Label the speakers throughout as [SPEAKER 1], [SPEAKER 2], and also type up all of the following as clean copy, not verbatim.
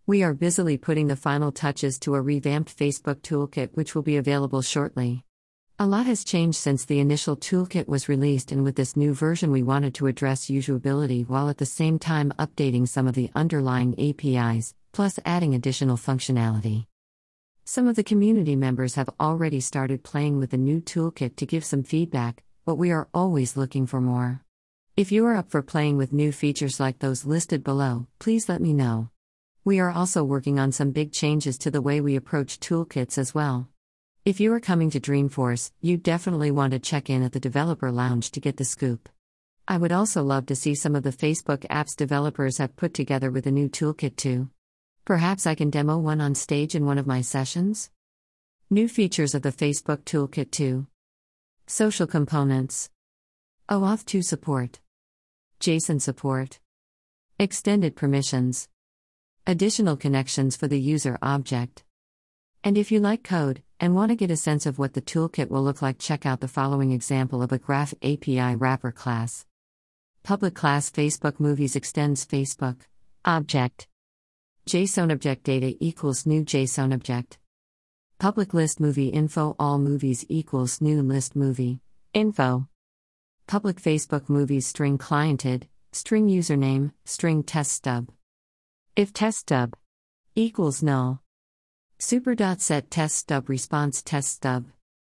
[SPEAKER 1] We are busily putting the final touches to a revamped Facebook toolkit, which will be available shortly. A lot has changed since the initial toolkit was released, and with this new version, we wanted to address usability while at the same time updating some of the underlying APIs, plus adding additional functionality. Some of the community members have already started playing with the new toolkit to give some feedback, but we are always looking for more. If you are up for playing with new features like those listed below, please let me know. We are also working on some big changes to the way we approach toolkits as well. If you are coming to Dreamforce, you definitely want to check in at the Developer Lounge to get the scoop. I would also love to see some of the Facebook apps developers have put together with a new toolkit too. Perhaps I can demo one on stage in one of my sessions? New features of the Facebook Toolkit 2. Social components. OAuth 2 support. JSON support. Extended permissions. Additional connections for the user object. And if you like code, and want to get a sense of what the toolkit will look like, check out the following example of a Graph API wrapper class. Public class Facebook Movies extends Facebook object. JSON object data equals new JSON object. Public list movie info all movies equals new list movie info. Public Facebook Movies string cliented, string username, string test stub. If test stub equals null. Super.set test stub response test stub.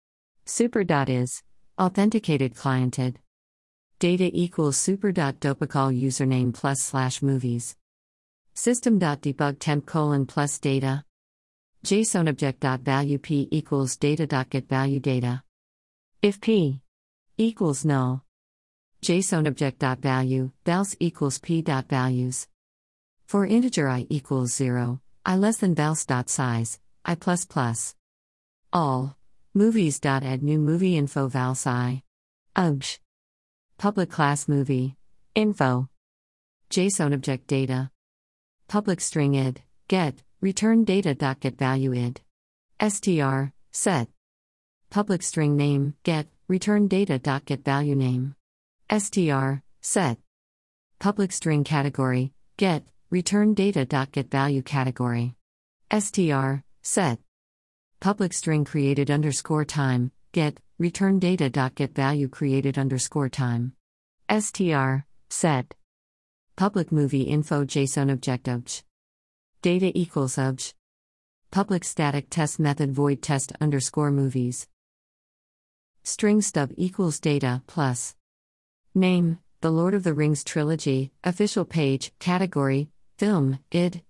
[SPEAKER 1] Super.is authenticated cliented. Data equals super.dopacall username plus / movies. System.debug temp : plus data. JSON object.value p equals data.getValue data. If p equals null. JSON object.value, vals equals p.values. For integer I equals 0, I less than vals.size, I plus plus. All. Movies.add new movie info vals I. Ubj. Public class movie. Info. JSON object data. Public string id, get, return data.getValue id. str, set. Public string name, get, return data.getValue name. str, set. Public string category, get, return data.getValue category. str, set. Public string created _time, get, return data.getValue created _time. str, set. Public movie info JSON object ubj. Data equals ubj. Public static test method void test _movies. String stub equals data plus. Name, The Lord of the Rings Trilogy, official page, category, film, id,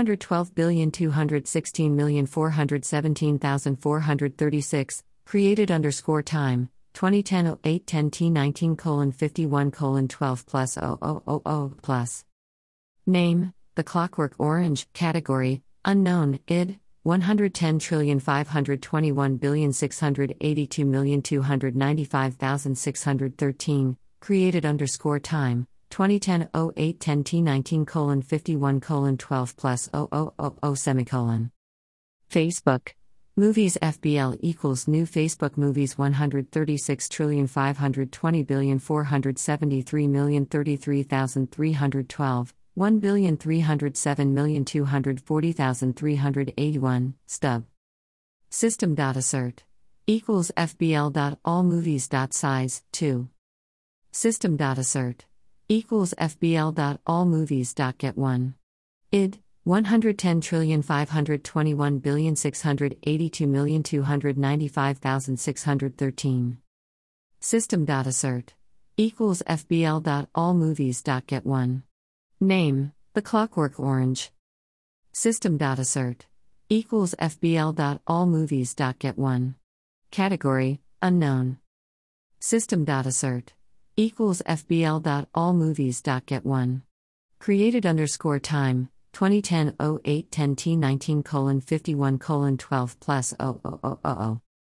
[SPEAKER 1] 212,216,417,436, created _time, 2010-08-10-T19:51:12 plus 0000 plus. Name, The Clockwork Orange, category, unknown, id, 110,521,682,295,613, created _time, 2010-08-10-T19:51:12 plus 0000 semicolon. Facebook. Movies FBL equals new Facebook Movies 136,520,473,033,312, 1,307,240,381, stub. System.assert equals fbl.allmovies.size, 2. System.assert equals fbl.allmovies.get1. id, 110,521,682,295,613. System.assert equals fbl.allmovies.get1. Name, The Clockwork Orange. System.assert equals fbl.allmovies.get1. Category, unknown. System.assert equals fbl.allmovies.get1. Created _time, 2010-08-10 T19:51:12 plus 0000.